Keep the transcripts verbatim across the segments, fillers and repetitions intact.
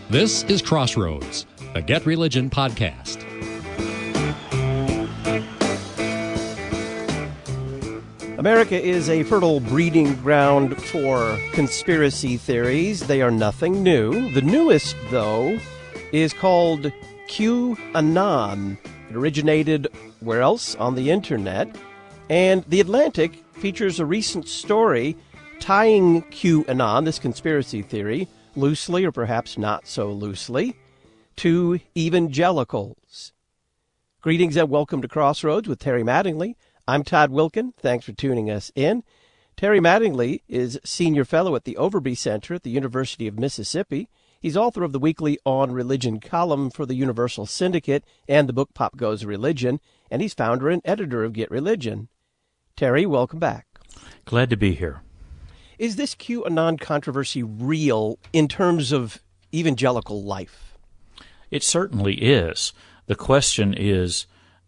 This is Crossroads, a Get Religion podcast. America is a fertile breeding ground for conspiracy theories. They are nothing new. The newest, though, is called QAnon. It originated where else? On the internet. And The Atlantic features a recent story tying QAnon, this conspiracy theory, loosely or perhaps not so loosely, to evangelicals. Greetings and welcome to Crossroads with Terry Mattingly. I'm Todd Wilkin. Thanks for tuning us in. Terry Mattingly is Senior Fellow at the Overby Center at the University of Mississippi. He's author of the weekly On Religion column for the Universal Syndicate and the book Pop Goes Religion, and he's founder and editor of Get Religion. Terry, welcome back. Glad to be here. Is this QAnon controversy real in terms of evangelical life? It certainly is. The question is,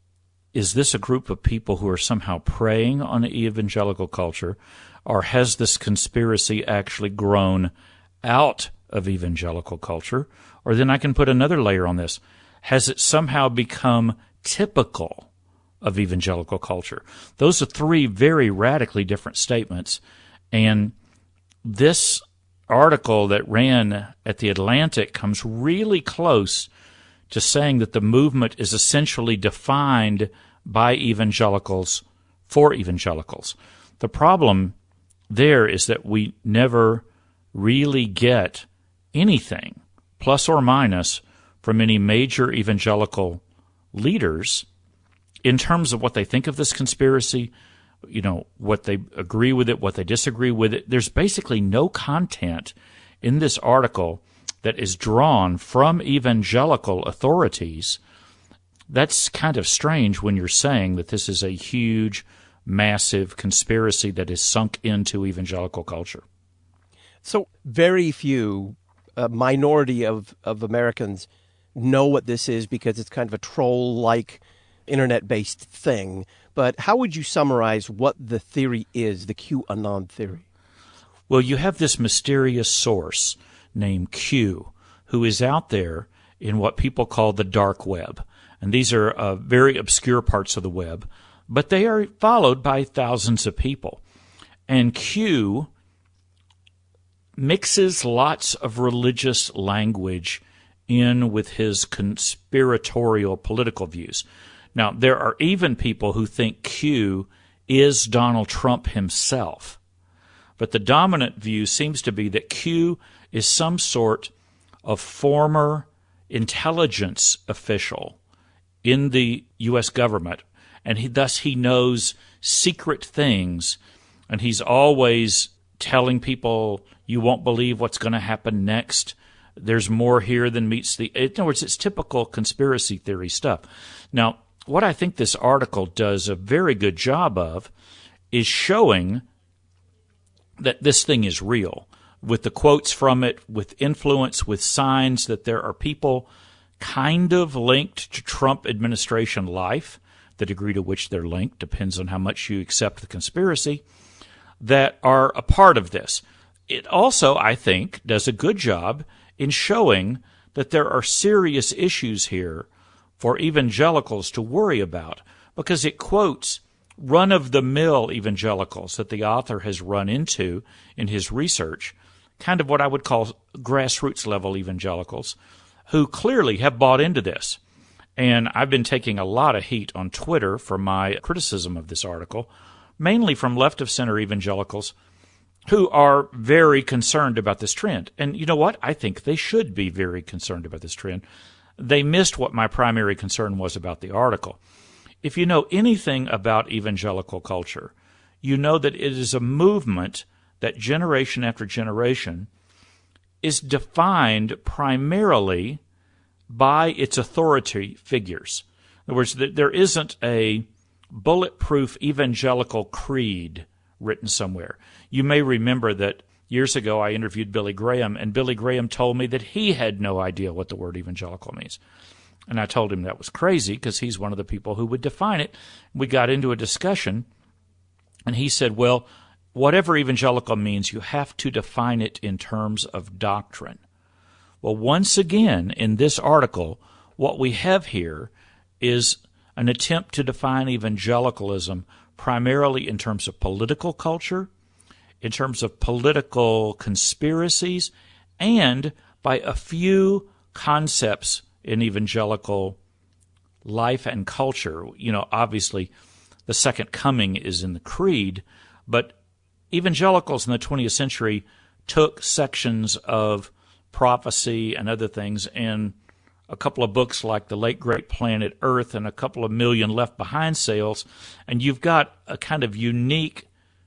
is this a group of people who are somehow preying on evangelical culture, or has this conspiracy actually grown out of evangelical culture? Or then I can put another layer on this. Has it somehow become typical of evangelical culture? Those are three very radically different statements. And this article that ran at The Atlantic comes really close to saying that the movement is essentially defined by evangelicals for evangelicals. The problem there is that we never really get anything, plus or minus, from any major evangelical leaders in terms of what they think of this conspiracy, you know, what they agree with it, what they disagree with it. There's basically no content in this article that is drawn from evangelical authorities. That's kind of strange when you're saying that this is a huge, massive conspiracy that is sunk into evangelical culture. So very few, a minority of, of Americans know what this is because it's kind of a troll-like internet-based thing. But how would you summarize what the theory is, the QAnon theory? Well, you have this mysterious source named Q, who is out there in what people call the dark web. And these are uh, very obscure parts of the web, but they are followed by thousands of people. And Q mixes lots of religious language in with his conspiratorial political views. Now, there are even people who think Q is Donald Trump himself. But the dominant view seems to be that Q is some sort of former intelligence official in the U S government, and he, thus he knows secret things, and he's always telling people, you won't believe what's going to happen next. There's more here than meets the... In other words, it's typical conspiracy theory stuff. Now, what I think this article does a very good job of is showing that this thing is real, with the quotes from it, with influence, with signs that there are people kind of linked to Trump administration life. The degree to which they're linked depends on how much you accept the conspiracy, that are a part of this. It also, I think, does a good job in showing that there are serious issues here for evangelicals to worry about, because it quotes run-of-the-mill evangelicals that the author has run into in his research, kind of what I would call grassroots-level evangelicals, who clearly have bought into this. And I've been taking a lot of heat on Twitter for my criticism of this article, mainly from left-of-center evangelicals who are very concerned about this trend. And you know what? I think they should be very concerned about this trend. They missed what my primary concern was about the article. If you know anything about evangelical culture, you know that it is a movement that generation after generation is defined primarily by its authority figures. In other words, there isn't a bulletproof evangelical creed written somewhere. You may remember that years ago I interviewed Billy Graham, and Billy Graham told me that he had no idea what the word evangelical means. And I told him that was crazy because he's one of the people who would define it. We got into a discussion, and he said, well, whatever evangelical means, you have to define it in terms of doctrine. Well, once again, in this article, what we have here is an attempt to define evangelicalism primarily in terms of political culture, in terms of political conspiracies, and by a few concepts in evangelical life and culture. You know, obviously, the second coming is in the creed, but evangelicals in the twentieth century took sections of prophecy and other things in a couple of books like The Late Great Planet Earth and a couple of million Left Behind sales, and you've got a kind of unique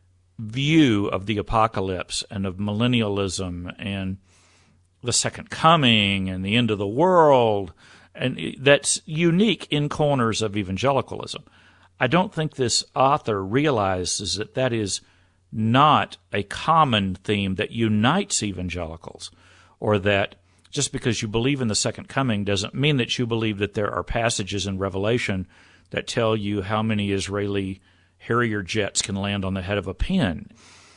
view of the apocalypse and of millennialism and the second coming and the end of the world, and that's unique in corners of evangelicalism. I don't think this author realizes that that is not a common theme that unites evangelicals, or that just because you believe in the second coming doesn't mean that you believe that there are passages in Revelation that tell you how many Israeli Harrier jets can land on the head of a pin.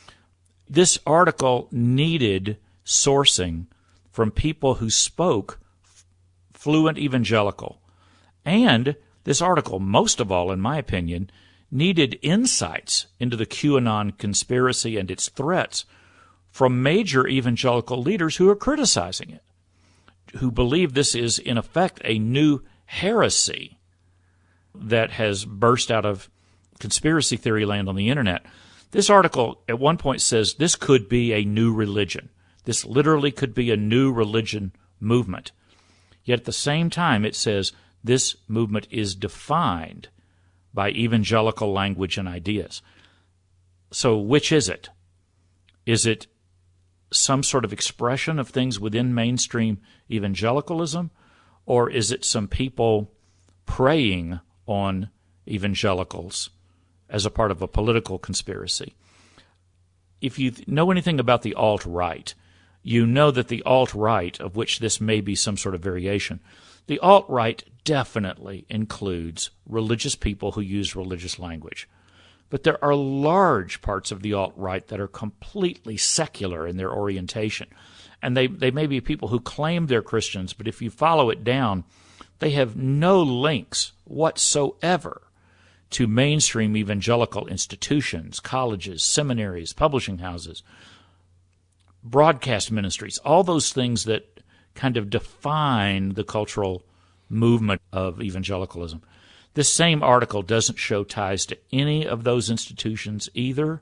This article needed sourcing from people who spoke fluent evangelical. And this article, most of all, in my opinion, needed insights into the QAnon conspiracy and its threats from major evangelical leaders who are criticizing it, who believe this is, in effect, a new heresy that has burst out of conspiracy theory land on the internet. This article at one point says this could be a new religion. This literally could be a new religion movement. Yet at the same time, it says this movement is defined by evangelical language and ideas. So which is it? Is it some sort of expression of things within mainstream evangelicalism, or is it some people preying on evangelicals as a part of a political conspiracy? If you know anything about the alt-right, you know that the alt-right, of which this may be some sort of variation, the alt-right definitely includes religious people who use religious language. But there are large parts of the alt-right that are completely secular in their orientation. And they, they may be people who claim they're Christians, but if you follow it down, they have no links whatsoever to mainstream evangelical institutions, colleges, seminaries, publishing houses, broadcast ministries, all those things that kind of define the cultural movement of evangelicalism. This same article doesn't show ties to any of those institutions either,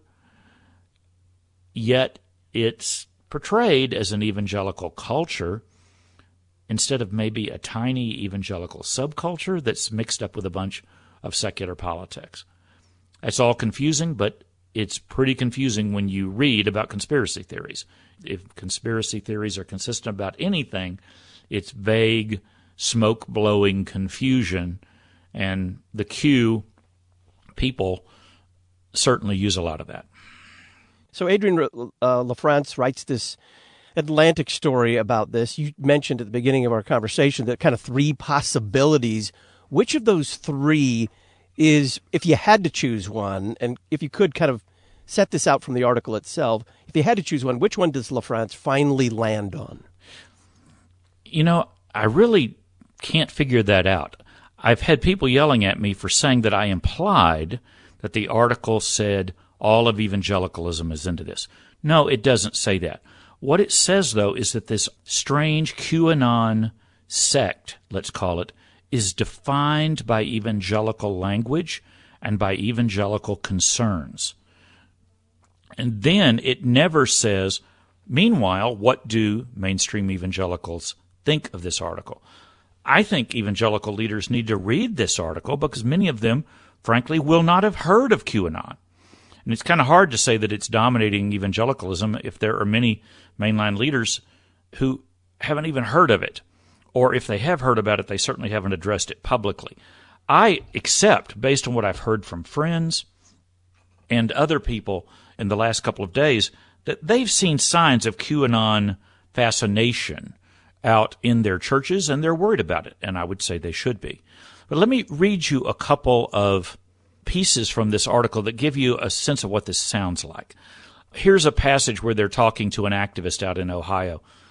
yet it's portrayed as an evangelical culture instead of maybe a tiny evangelical subculture that's mixed up with a bunch of secular politics. It's all confusing, but it's pretty confusing when you read about conspiracy theories. If conspiracy theories are consistent about anything, it's vague, smoke-blowing confusion, and the Q people certainly use a lot of that. So Adrian uh, LaFrance writes this Atlantic story about this. You mentioned at the beginning of our conversation that kind of three possibilities. Which of those three is, if you had to choose one, and if you could kind of set this out from the article itself, if you had to choose one, which one does LaFrance finally land on? You know, I really can't figure that out. I've had people yelling at me for saying that I implied that the article said all of evangelicalism is into this. No, it doesn't say that. What it says, though, is that this strange QAnon sect, let's call it, is defined by evangelical language and by evangelical concerns. And then it never says, meanwhile, what do mainstream evangelicals think of this article? I think evangelical leaders need to read this article because many of them, frankly, will not have heard of QAnon. And it's kind of hard to say that it's dominating evangelicalism if there are many mainline leaders who haven't even heard of it. Or if they have heard about it, they certainly haven't addressed it publicly. I accept, based on what I've heard from friends and other people in the last couple of days, that they've seen signs of QAnon fascination out in their churches, and they're worried about it, and I would say they should be. But let me read you a couple of pieces from this article that give you a sense of what this sounds like. Here's a passage where they're talking to an activist out in Ohio.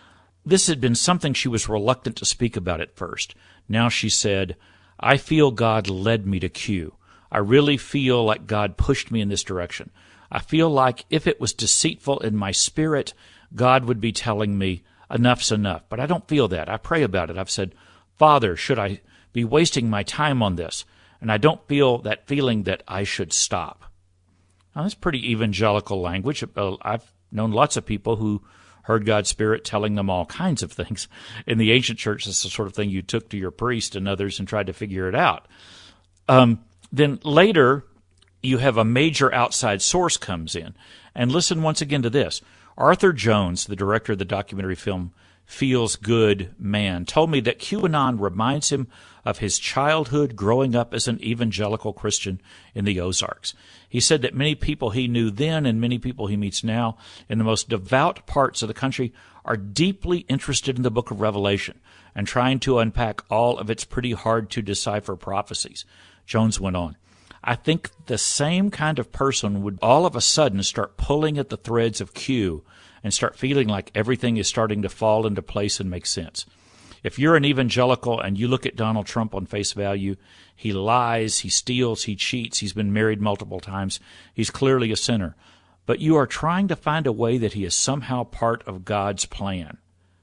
This had been something she was reluctant to speak about at first. Now she said, I feel God led me to Q. I really feel like God pushed me in this direction. I feel like if it was deceitful in my spirit, God would be telling me, enough's enough. But I don't feel that. I pray about it. I've said, Father, should I be wasting my time on this? And I don't feel that feeling that I should stop. Now, that's pretty evangelical language. I've known lots of people who heard God's Spirit telling them all kinds of things. In the ancient church, it's the sort of thing you took to your priest and others and tried to figure it out. Um, then later, you have a major outside source comes in. And listen once again to this. Arthur Jones, the director of the documentary film Feels Good Man, told me that QAnon reminds him of his childhood growing up as an evangelical Christian in the Ozarks. He said that many people he knew then and many people he meets now in the most devout parts of the country are deeply interested in the book of Revelation and trying to unpack all of its pretty hard-to-decipher prophecies. Jones went on, I think the same kind of person would all of a sudden start pulling at the threads of Q and start feeling like everything is starting to fall into place and make sense. If you're an evangelical and you look at Donald Trump on face value, he lies, he steals, he cheats, he's been married multiple times, he's clearly a sinner. But you are trying to find a way that he is somehow part of God's plan.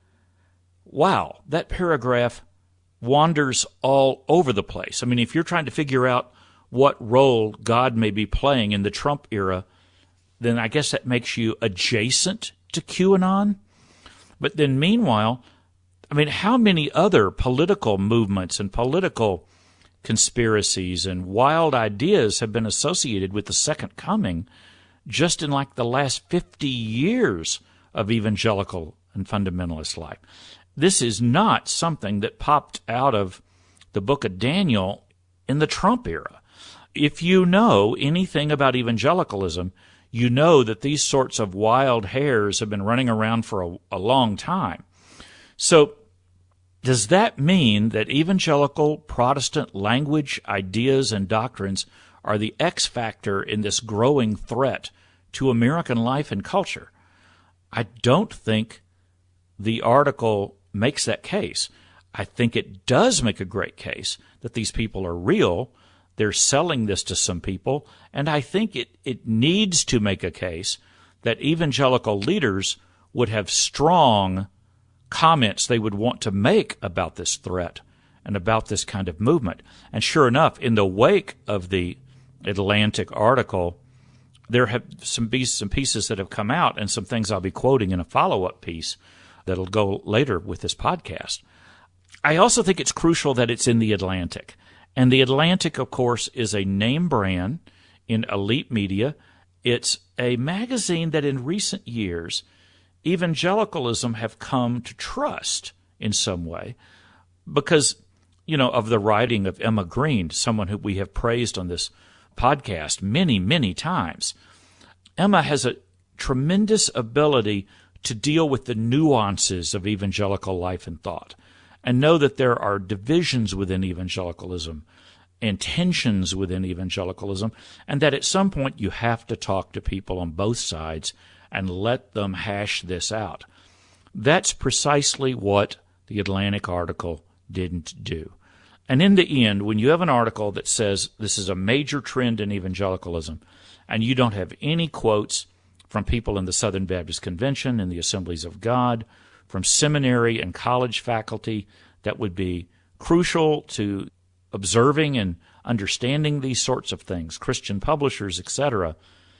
Wow, that paragraph wanders all over the place. I mean, if you're trying to figure out what role God may be playing in the Trump era, then I guess that makes you adjacent to QAnon. But then meanwhile, I mean, how many other political movements and political conspiracies and wild ideas have been associated with the Second Coming just in like the last fifty years of evangelical and fundamentalist life? This is not something that popped out of the book of Daniel in the Trump era. If you know anything about evangelicalism, you know that these sorts of wild hares have been running around for a, a long time. So does that mean that evangelical Protestant language, ideas, and doctrines are the X factor in this growing threat to American life and culture? I don't think the article makes that case. I think it does make a great case that these people are real. They're selling this to some people, and I think it, it needs to make a case that evangelical leaders would have strong comments they would want to make about this threat and about this kind of movement. And sure enough, in the wake of the Atlantic article, there have some pieces, some pieces that have come out and some things I'll be quoting in a follow-up piece that'll go later with this podcast. I also think it's crucial that it's in the Atlantic. And the Atlantic, of course, is a name brand in elite media. It's a magazine that in recent years, evangelicalism have come to trust in some way because, you know, of the writing of Emma Green, someone who we have praised on this podcast many, many times. Emma has a tremendous ability to deal with the nuances of evangelical life and thought, and know that there are divisions within evangelicalism and tensions within evangelicalism, and that at some point you have to talk to people on both sides and let them hash this out. That's precisely what the Atlantic article didn't do. And in the end, when you have an article that says this is a major trend in evangelicalism, and you don't have any quotes from people in the Southern Baptist Convention and the Assemblies of God, from seminary and college faculty that would be crucial to observing and understanding these sorts of things, Christian publishers, et cetera,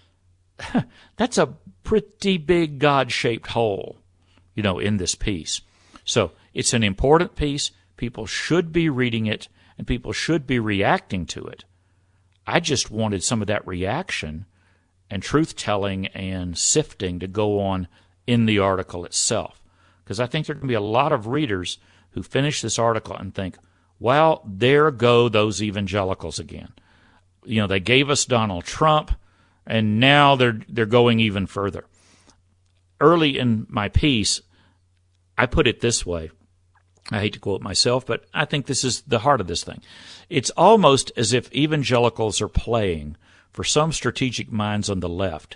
that's a pretty big God-shaped hole, you know, in this piece. So it's an important piece. People should be reading it, and people should be reacting to it. I just wanted some of that reaction and truth-telling and sifting to go on in the article itself. Because I think there can be a lot of readers who finish this article and think, well, there go those evangelicals again. You know, they gave us Donald Trump, and now they're they're going even further. Early in my piece, I put it this way. I hate to quote myself, but I think this is the heart of this thing. It's almost as if evangelicals are playing, for some strategic minds on the left,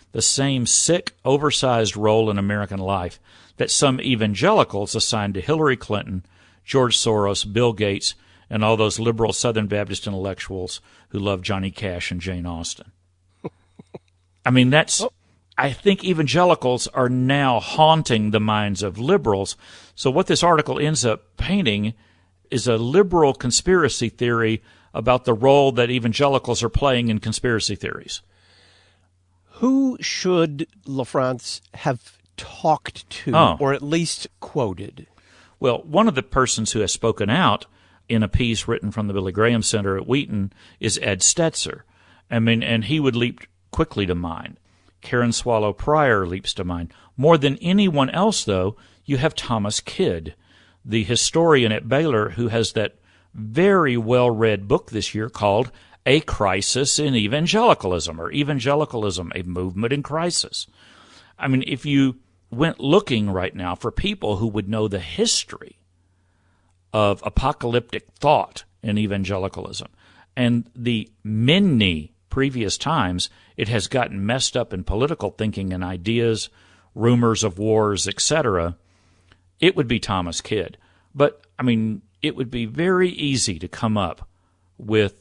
the same sick, oversized role in American life that some evangelicals assigned to Hillary Clinton, George Soros, Bill Gates, and all those liberal Southern Baptist intellectuals who love Johnny Cash and Jane Austen. I mean, that's... Oh. I think evangelicals are now haunting the minds of liberals. So what this article ends up painting is a liberal conspiracy theory about the role that evangelicals are playing in conspiracy theories. Who should LaFrance have talked to, oh. or at least quoted? Well, one of the persons who has spoken out in a piece written from the Billy Graham Center at Wheaton is Ed Stetzer. I mean, and he would leap quickly to mind. Karen Swallow Prior leaps to mind. More than anyone else, though, you have Thomas Kidd, the historian at Baylor who has that very well-read book this year called A Crisis in Evangelicalism, or Evangelicalism, a Movement in Crisis. I mean, if you went looking right now for people who would know the history of apocalyptic thought in evangelicalism and the many previous times it has gotten messed up in political thinking and ideas, rumors of wars, et cetera, it would be Thomas Kidd. But, I mean, it would be very easy to come up with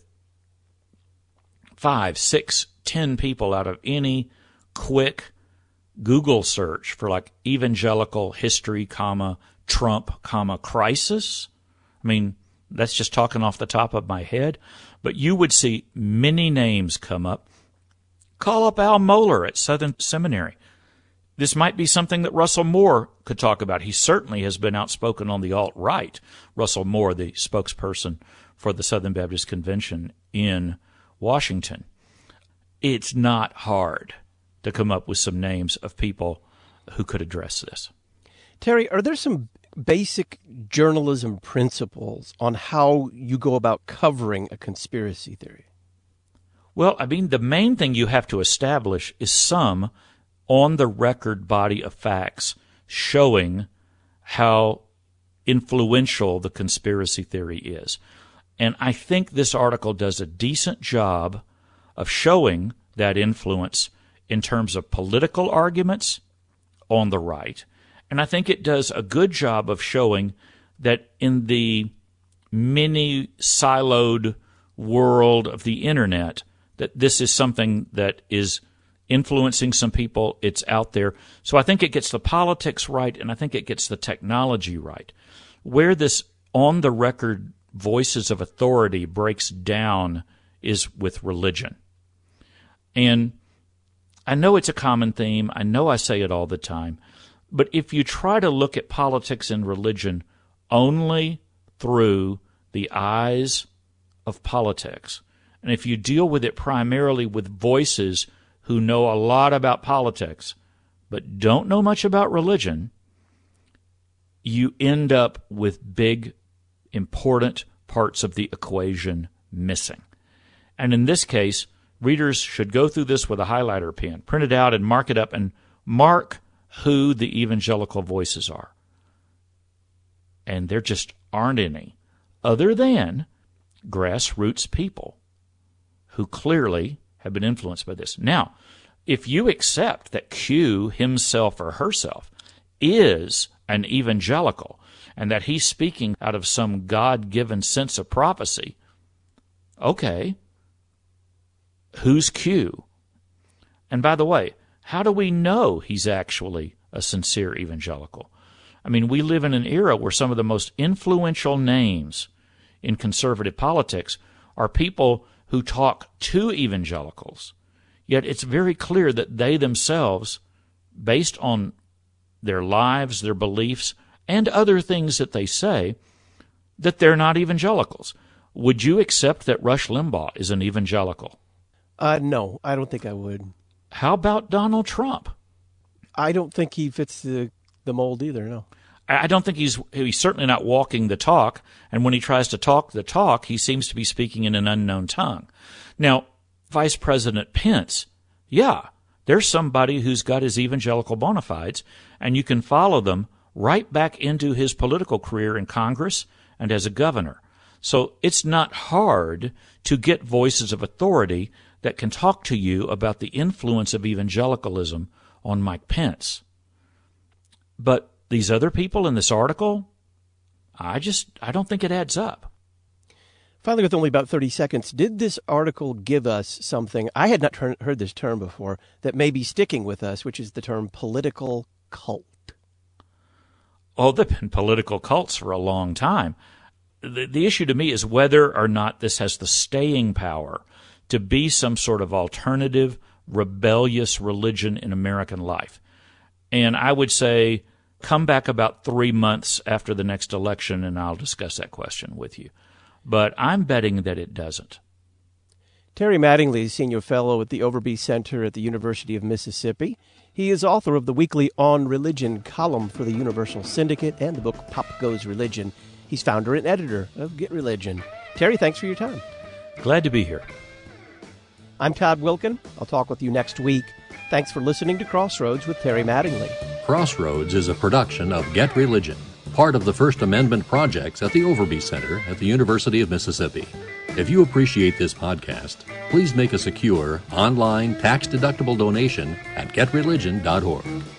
five, six, ten people out of any quick Google search for like evangelical history, comma, Trump, comma, crisis. I mean, that's just talking off the top of my head. But you would see many names come up. Call up Al Mohler at Southern Seminary. This might be something that Russell Moore could talk about. He certainly has been outspoken on the alt-right. Russell Moore, the spokesperson for the Southern Baptist Convention in Washington. It's not hard to come up with some names of people who could address this. Terry, are there some basic journalism principles on how you go about covering a conspiracy theory? Well, I mean, the main thing you have to establish is some on-the-record body of facts showing how influential the conspiracy theory is. And I think this article does a decent job of showing that influence in terms of political arguments on the right. And I think it does a good job of showing that in the many siloed world of the Internet, that this is something that is influencing some people. It's out there. So I think it gets the politics right, and I think it gets the technology right. Where this on-the-record voices of authority breaks down is with religion. And I know it's a common theme. I know I say it all the time. But if you try to look at politics and religion only through the eyes of politics, and if you deal with it primarily with voices who know a lot about politics but don't know much about religion, you end up with big, important parts of the equation missing. And in this case, readers should go through this with a highlighter pen, print it out and mark it up, and mark who the evangelical voices are. And there just aren't any other than grassroots people who clearly have been influenced by this. Now, if you accept that Q himself or herself is an evangelical and that he's speaking out of some God-given sense of prophecy, okay, who's Q? And by the way, how do we know he's actually a sincere evangelical? I mean, we live in an era where some of the most influential names in conservative politics are people who talk to evangelicals, yet it's very clear that they themselves, based on their lives, their beliefs, and other things that they say, that they're not evangelicals. Would you accept that Rush Limbaugh is an evangelical? Uh, no, I don't think I would. How about Donald Trump? I don't think he fits the, the mold either, no. I don't think he's he's certainly not walking the talk, and when he tries to talk the talk, he seems to be speaking in an unknown tongue. Now, Vice President Pence, yeah, there's somebody who's got his evangelical bona fides, and you can follow them right back into his political career in Congress and as a governor. So it's not hard to get voices of authority that can talk to you about the influence of evangelicalism on Mike Pence. But these other people in this article, I just, I don't think it adds up. Finally, with only about thirty seconds, did this article give us something, I had not ter- heard this term before, that may be sticking with us, which is the term political cult? Oh, they've been political cults for a long time. The, the issue to me is whether or not this has the staying power to be some sort of alternative, rebellious religion in American life. And I would say, come back about three months after the next election, and I'll discuss that question with you. But I'm betting that it doesn't. Terry Mattingly is Senior Fellow at the Overby Center at the University of Mississippi. He is author of the weekly On Religion column for the Universal Syndicate and the book Pop Goes Religion. He's founder and editor of Get Religion. Terry, thanks for your time. Glad to be here. I'm Todd Wilkin. I'll talk with you next week. Thanks for listening to Crossroads with Terry Mattingly. Crossroads is a production of Get Religion, part of the First Amendment projects at the Overby Center at the University of Mississippi. If you appreciate this podcast, please make a secure, online, tax-deductible donation at get religion dot org.